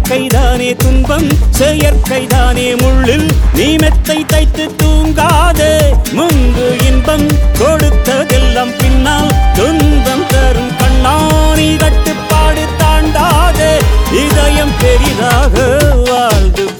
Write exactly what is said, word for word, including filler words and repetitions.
வாழ்க்கைதானே துன்பம், செயற்கைதானே முள்ளில் நீ மெத்தை தைத்து தூங்காதே. முன்பு இன்பம் கொடுத்ததெல்லாம் பின்னால் துன்பம் தரும் கண்ணாணி கட்டுப்பாடு தாண்டாதே. இதயம் பெரிதாக வாழ்ந்து